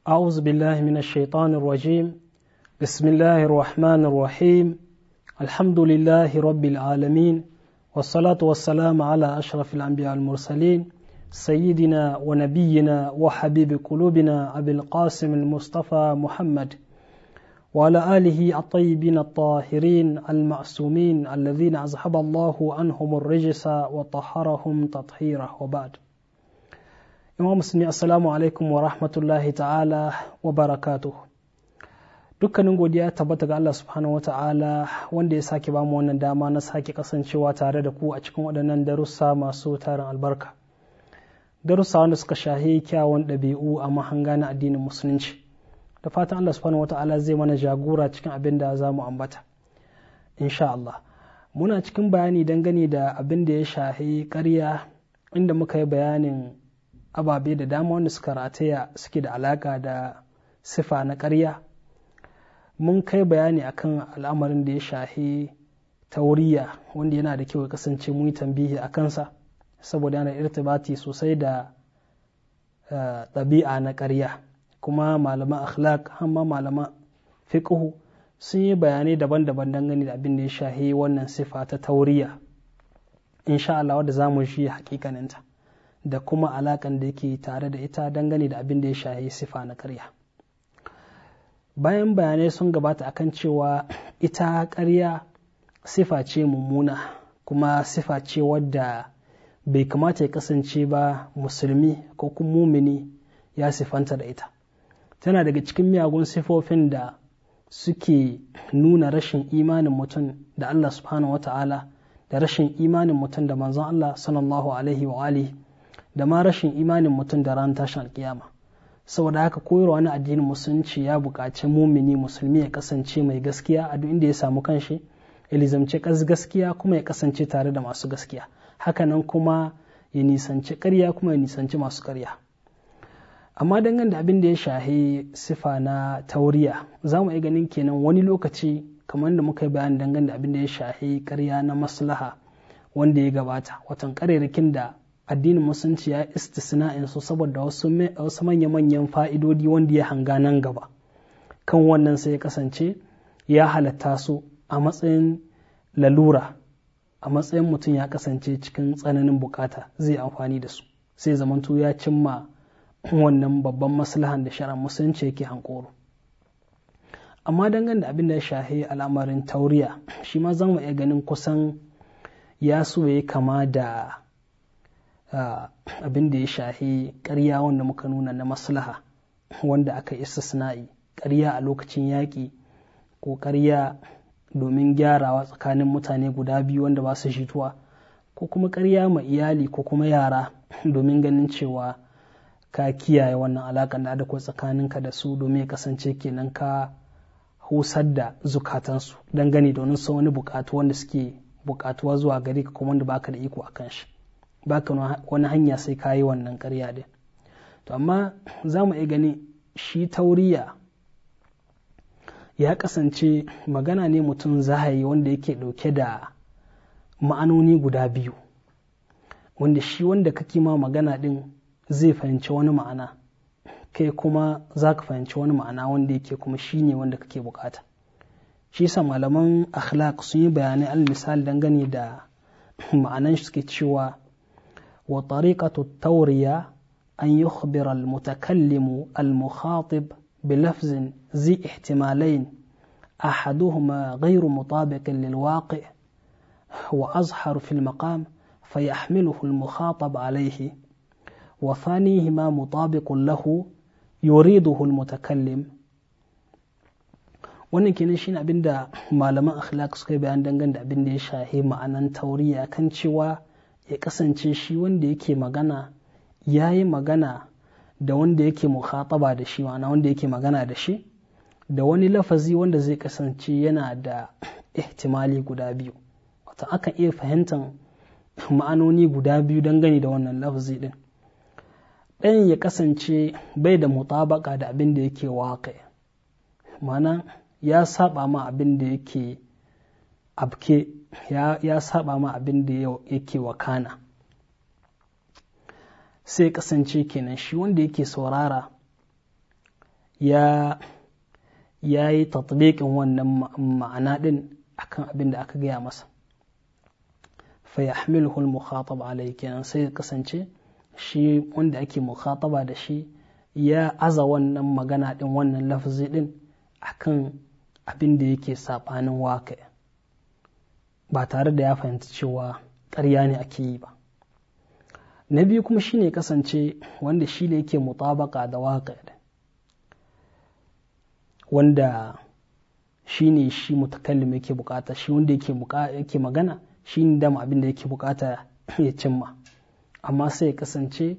أعوذ بالله من الشيطان الرجيم بسم الله الرحمن الرحيم الحمد لله رب العالمين والصلاة والسلام على أشرف الأنبياء المرسلين سيدنا ونبينا وحبيب قلوبنا أبي القاسم المصطفى محمد وعلى آله الطيبين الطاهرين المعصومين الذين أذهب الله عنهم الرجس وطهرهم تطهيرا وبعد. Imam Musulmi assalamu alaikum wa rahmatullahi ta'ala wa barakatuh. Dukkanin godiya tabbata ga Allah subhanahu wa ta'ala wanda ya sake bamu wannan dama na sake kasancewa tare da ku a cikin waɗannan darussa masu tarin albarka. Darussa wanda suka shahi kyawun ɗabi'u a mahanga na addinin musulunci. Da fatan Allah subhanahu wa ta'ala zai mana jagora cikin abin da za mu ambata. Insha Allah. Muna cikin bayani dangane da abin da ya shahi ƙarya inda muka yi bayanin ababe da dama wanda suka rataya suke da alaka da sifa na ƙarya. Mun kai bayani akan al'amarin da ya shahi tauriya wanda yana da kyau ya kasance mu yi tambihi a kansa saboda yana irtibati sosai da ɗabi'a na ƙarya, kuma malaman akhlaq hamma malaman fiqhu sun yi bayanai daban-daban dangane da abin da ya shahi wannan sifa ta tauriya, insha Allah wadda za mu shi hakikaninta da kuma alakan da yake tare da ita dangane da abin da ya shahi sifa na ƙarya. Bayan bayanai sun gabata akan cewa ita ƙarya sifa ce mummuna kuma sifa ce wadda bai kamata ya kasance ba musulmi ko kuma mumini ya sifanta da ita. Tana daga cikin miyagun sifofin da suke nuna rashin imanin mutum da Allah subhanahu wa ta'ala da rashin imanin mutum da manzon Allah sallallahu alaihi wa alihi da ma rashin imanin mutum da ran tashin alkiyama. Saboda haka koyarwa na addinin musulunci ya buƙaci mumini musulmi ya kasance mai gaskiya a duk inda ya samu kanshi, ya lizamci gaskiya kuma ya kasance tare da masu gaskiya, hakanan kuma ya nisanci ƙarya kuma ya nisanci masu ƙarya. Amma dangane da abin da ya shahi sifa na tauriya, za mu iya ganin kenan wani lokaci kamar da muka yi bayani dangane da abin da ya shahi ƙarya na maslaha wanda ya gabata, watan ƙarerakin da addinin musulunci ya istisna'in su saboda wasu manya-manyan fa'idodi wanda ya hanga nan gaba. Kan wannan sai ya kasance ya halatta su a matsayin lalura, a matsayin mutum ya kasance cikin tsananin bukata zai amfani da su, sai zamanto ya cimma wannan babban maslahan da shari'ar musulunci yake hankoro. Amma dangane da abin da ya shahi al'amarin tauriya, shi ma za mu iya ganin kusan ya so ya kama da abin da ya shahi ƙarya wanda muka nuna na maslaha wanda aka istisna'i, ƙarya a lokacin yaƙi ko ƙarya domin gyarawa tsakanin mutane guda biyu wanda ba su jituwa, ko kuma ƙarya ma iyali ko kuma yara domin ganin cewa ka kiyaye wannan alaƙar da akwai tsakaninka da su domin ya kasance kenan ka husar da zukatansu dangane da wani buƙatu wanda suke buƙatuwa zuwa gari ka kuma wanda baka da iko a kan shi, baka wani hanya sai ka yi wannan ƙarya din. To amma za mu iya gani shi tauriya ya kasance magana ne mutum zahayi wanda yake ɗauke da ma'anoni guda biyu, wanda shi wanda kake ma magana din zai fahimci wani ma'ana, kai kuma za ka fahimci wani ma'ana wanda yake kuma shi ne wanda kake bukata. Shi sa malaman akhlaq sun yi bayanai al misali dangane da ma'anan shi suke cewa وطريقة التورية أن يخبر المتكلم المخاطب بلفظ ذي احتمالين أحدهما غير مطابق للواقع وأظهر في المقام فيحمله المخاطب عليه وثانيهما مطابق له يريده المتكلم. wannan kenan shine abin da malaman akhlaq suka yi bayan dangane da abin da ya shahi ma'anan tauriya kan cewa ya kasance shi wanda yake magana ya yi magana da wanda yake mukhataba da shi, ma'ana wanda yake magana da shi da wani lafazi wanda zai kasance yana da ihtimali guda biyu, wata aka iya fahimtar ma'anoni guda biyu dangane da wannan lafazi din. Ɗayan ya kasance bai da mutabaka da abin da yake waƙe, ma'ana ya saba ma abin da yake abke, ya saba ma abin da yake wakana. sai kasance kenan shi wanda yake saurara ya yi tatbiqin wannan ma'ana din akan abin da aka gaya masa, fa yahmiluhu al-mukhatab alayhi, kenan sai ya kasance shi wanda ake mukhataba da shi ya aza wannan magana din, wannan lafzi din akan abin da yake sabanin waƙi, ba tare da ya fahimci cewa ƙarya ne ake yi ba. Na biyu kuma shine kasance wanda shi ne yake mutabaka da waƙi, wanda shi ne shi mutakallim yake bukata, shi wanda yake magana shi ne dama abin da yake bukata ya cimma, amma sai ya kasance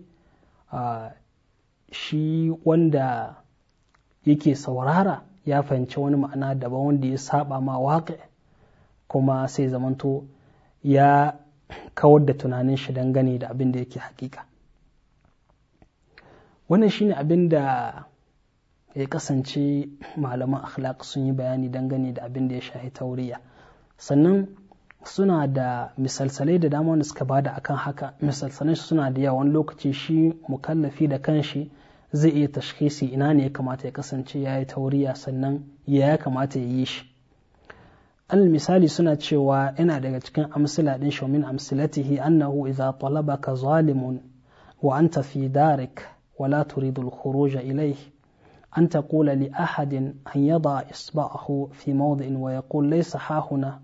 shi wanda yake saurara ya fahimci wani ma'ana daban wanda ya saba ma waƙi, kuma sai zamanto ya kawar da tunanin shi dangane da abin da yake hakika. Wannan shine abin da ya kasance malaman akhlaq sun yi bayani dangane da abin da ya shahi tauriya. Sannan suna da misalsalai da dama wanda suka bada akan haka. Misalsalai suna da yawa, wani lokaci shi mukallafi da kanshi zai iya tashkhisi ina ne ya kamata ya kasance ya yi tauriya, sannan ya kamata ya yi shi. Al misali suna cewa yana daga cikin amsila din shi, min amsilatihi annahu idza talabaka zalimun wa anta fi darik wa la turidu al-khuruj ilayhi an taqula li ahadin an yada isba'ahu fi mawdi'in wa yaqul laysa ha huna.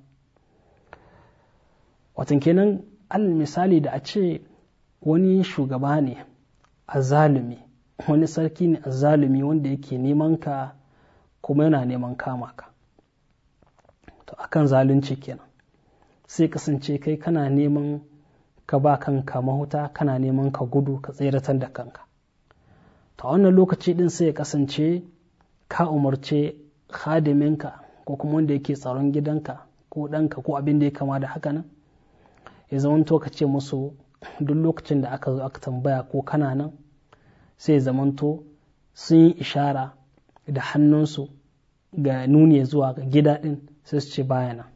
Watan kenan al misali da a ce wani shugaba ne azzalumi, wani sarki ne azzalumi wanda yake neman ka kuma yana neman kama ka, to akan zalunci kenan sai kasance kai kana neman ka ba kanka mahuta, kana neman ka gudu ka tseratar da kanka. To wannan lokaci din sai ya kasance ka umarce khadiminka ko kuma wanda yake tsaron gidanka ko ɗanka ko abin da ya kama da haka nan, ya zamanto ka ce musu duk lokacin da aka zo aka tambaya ko kana nan, sai zamanto sun yi ishara da hannunsu ga nuni zuwa ga gida ɗin, sai su ce baya nan.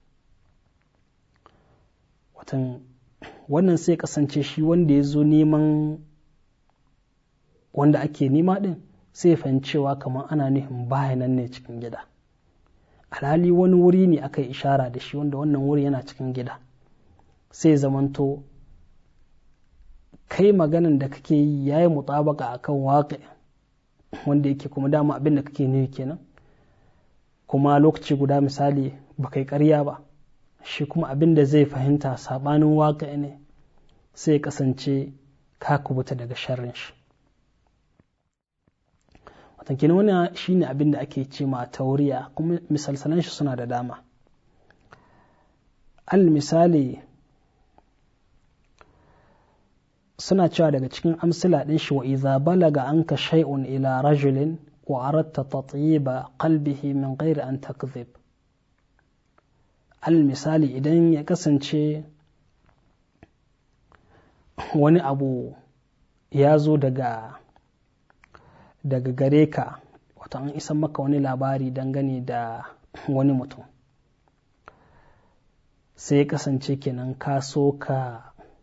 Watan wannan sai kasance shi wanda ya zo neman wanda ake nema ɗin sai fahimcewa kamar ana nufin baya nan ne cikin gida, alhali wani wuri ne aka yi ishara da shi wanda wannan wuri yana cikin gida. Sai zamanto kai maganan da kake yi ya yi mutabaka a kan waƙi wanda yake kuma dama abin da kake nufi kenan, kuma lokaci guda misali ba kai ƙarya ba, shi kuma abin da zai fahimta saɓanin waƙi ne, sai kasance ka kubuta daga sharrin shi. Watan kenan wani shi ne abin da ake ce ma tauriya, kuma misalsalan shi suna da dama. Al misali suna cewa daga cikin amsila ɗin shi, wa idza balaga anka shay'un ila rajulin wa aradta tatyiba qalbihi min ghairi an takdhib. Al misali idan ya kasance wani abu ya zo daga gare ka, wato an isa maka wani labari dangane da wani mutum, sai ya kasance kenan ka so ka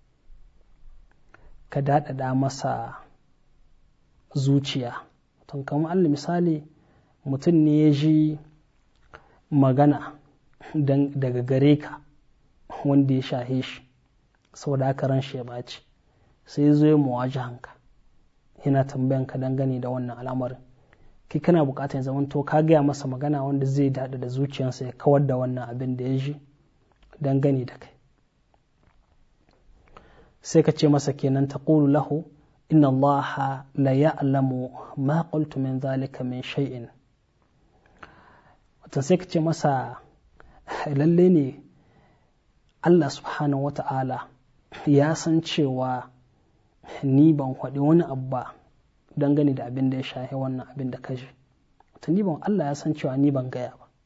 daɗaɗa masa zuciya. Tun kamar Allah misali mutum ne ya ji magana daga gare ka wanda ya shahe shi, saboda haka ran shi ya ɓaci, sai zo ya muwajahanka yana tambayanka dangane da wannan al'amarin. Kai kana bukatar zaman to ka gaya masa magana wanda zai daɗa da zuciyarsa ya kawar da wannan abin da ya ji dangane da kai. Sai ka ce masa kenan taqulu lahu inna Allah la ya'lamu ma qultu min dhalika min shay'in. Wato sai ka ce masa lalle ne Allah subhanahu wata'ala ya san cewa ni ban faɗi wani abu ba dangane da abin da ya shahi wannan abin da kaji. Wato ni ban, Allah ya san cewa ni ban gaya ba.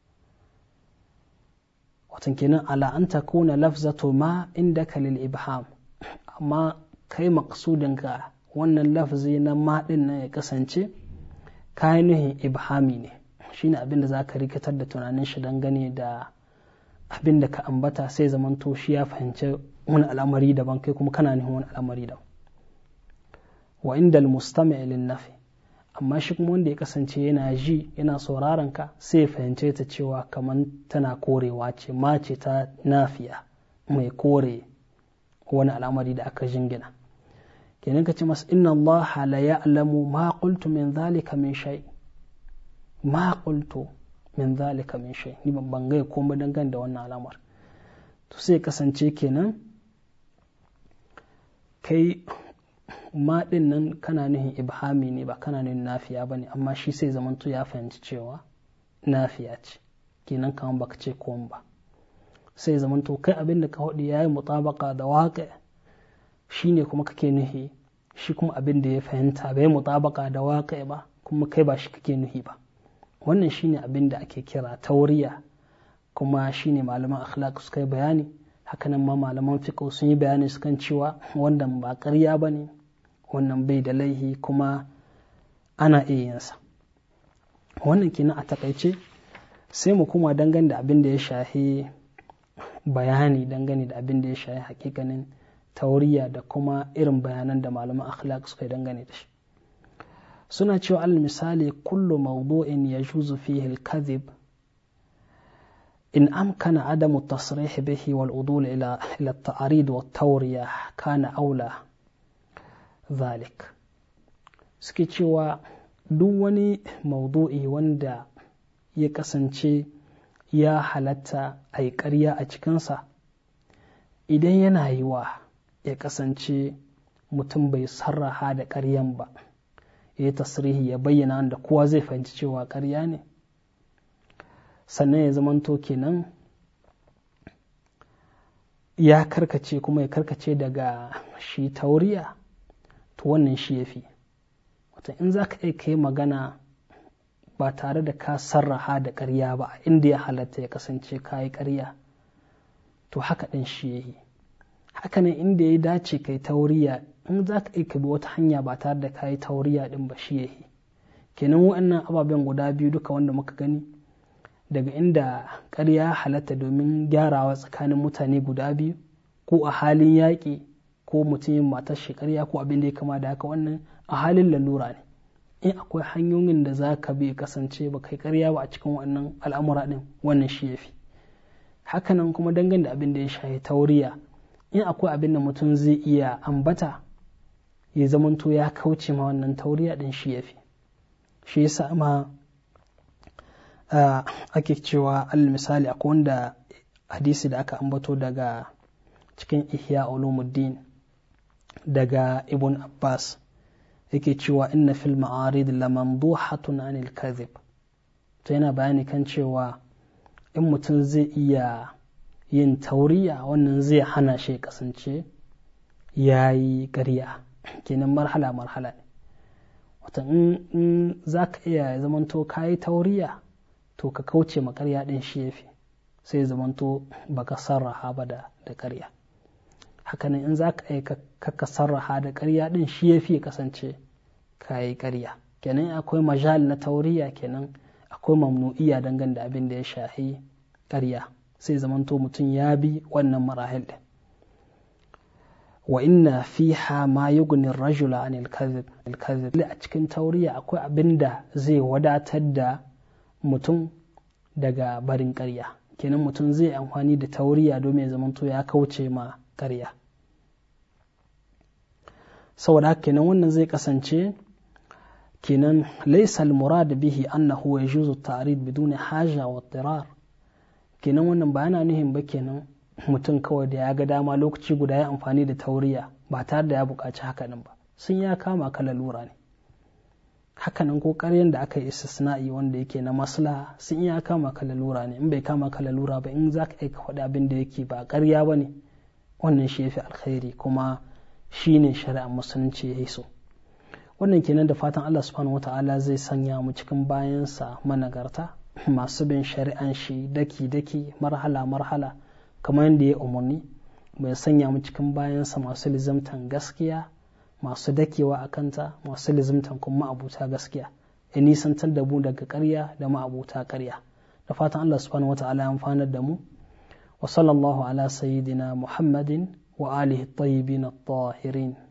Wato kenan ala an takuna lafzatu ma indaka lil ibham, amma kai maqsudinka wannan lafzi na ma din nan ya kasance kai nuhin ibhami ne, shine abin da zaka rikitar da tunanin shi dangane da abin da ka ambata, sai zamanto shi ya fahimci wani al'amari daban, kai kuma kana nuhin wani al'amari daban. Wa inda al-mustami' lin nafi, amma shi kuma wanda ya kasance yana ji yana sauraron ka sai ya fahimce ta cewa kamar tana korewa ce, ma ce ta nafiya mai kore wani al'amari da aka jingina. kenan ka ce masa inna Allah la ya'lamu ma qultu min dhalika min shay, ma qultu min dhalika min shay, ni ban ga komai dangane da wannan al'amar. to sai kasance kenan kai ma din nan kana nuhin ibhami ne ba kana nuhin nafiya bane, amma shi sai zamanto ya fahimci cewa nafiya ce, kenan kaman baka ce komai ba. sai zamanto kai abin da ka hudu yayi mutabaka da waƙi shine kuma kake nuhi, shi kuma abin da ya fahimta bai mutabaka da waƙi ba kuma kai ba shi kake nuhi ba. wannan shine abin da ake kira tauriya, kuma shine malaman akhlaq suka yi bayani. hakanan ma malaman fiqh sun yi bayani sukan cewa wannan ba ƙarya bane, wannan bai da laihi kuma ana iya yin sa. wannan kenan a takaice. sai mu kuma dangane da abin da ya shahi bayani dangane da abin da ya shahi hakikanin tauriya da kuma irin bayanan da malaman akhlaq suka yi dangane da shi. suna cewa al misali kullu mawdu'in yajuzu fihi al-kadhib in amkana adamu at-tasrih bihi wal udul ila at-ta'rid wa at-tawriya kana aula dhalik. suke cewa duk wani mawdu'i wanda ya kasance ya halatta a yi ƙarya a cikinsa, idan yana yiwa ya kasance mutum bai sarraha da ƙaryan ba, ya yi tasrihi ya bayyana da kowa zai fahimci cewa ƙarya ne, sannan ya zamanto kenan ya karkace kuma ya karkace daga shi tauriya, to wannan shi ya fi. wata in za ka yi magana ba tare da ka sarraha da ƙarya ba inda ya halatta ya kasance ka yi ƙarya, to haka ɗin shi ya yi. haka ne inda ya dace ka yi tauriya, in za ka aika bi wata hanya ba tare da ka yi tauriya ɗin ba shi ya yi. kenan waɗannan ababen guda biyu duka wanda muka gani, daga inda ƙarya halatta domin gyarawa tsakanin mutane guda biyu, ko a halin yaƙi, ko mutum yin matar shi ƙarya ko abin da ya kama da haka, wannan a halin lalura ne. in akwai hanyoyin da za ka bi kasance ba kai ƙarya ba a cikin wannan al'amura ɗin, wannan shi ya fi. hakanan kuma dangane da abin da ya shahi tauriya, in akwai abin da mutum zai iya ambata ya zamanto ya kauce ma wannan tauriya ɗin, shi ya fi. shi yasa ma ake cewa al misali akwai wanda hadisi da aka ambato daga cikin ihya ulumuddin daga ibn abbas yake cewa inna fil ma'arid lamamduhatun anil kadhib. to yana bayani kan cewa in mutum zai iya yin tauriya, wannan zai hana shi kasance yayi ƙarya. kenan marhala marhala ne. wata in za ka iya zamanto ka yi tauriya, to ka kauce ma ƙarya ɗin shi ya fi, sai zamanto baka sarraha ba da ƙarya. hakanan in za ka iya ka sarraha da ƙarya ɗin shi ya fi kasance ka yi ƙarya. kenan akwai majal na tauriya, kenan akwai mamnu'iya dangane da abin da ya shahi ƙarya, sai zamanto mutum ya bi wannan marahil ɗin. wa inna fiha ma yughni ar-rajula anil kadhib. a cikin tauriya akwai abin da zai wadatar da mutum daga barin ƙarya. kenan mutum zai amfani da tauriya domin ya zamanto ya kauce ma ƙarya. saboda haka kenan wannan zai kasance kenan laysa al-murad bihi annahu yajuzu at-ta'rid bidun haja wa idtirar. kenan wannan ba yana nuhin ba kenan mutum kawai da ya ga dama lokaci guda ya amfani da tauriya ba tare da ya buƙaci hakanan ba, sun ya kama ka lalura ne. hakanan ko ƙaryan da aka yi istisna'i wanda yake na maslaha, sun ya kama ka lalura ne. in bai kama ka lalura ba, in za ka aika faɗi abin da yake ba ƙarya ba ne, wannan shi ya fi alkhairi kuma shi ne shari'ar musulunci ya yi so. wannan kenan da fatan Allah subhanahu wata'ala zai sanya mu cikin bayansa managarta masu bin shari'an shi daki-daki, marhala-marhala, kamar yadda ya umarni. bai sanya mu cikin bayansa masu lizamtan gaskiya, masu dakewa a kanta, masu lizamtan kuma ma'abuta gaskiya, ya nisantar da mu daga ƙarya da ma'abuta ƙarya. da fatan Allah subhanahu wata'ala ya amfanar da mu. wa sallallahu ala sayyidina Muhammadin wa alihi at-tayyibin at-tahirin.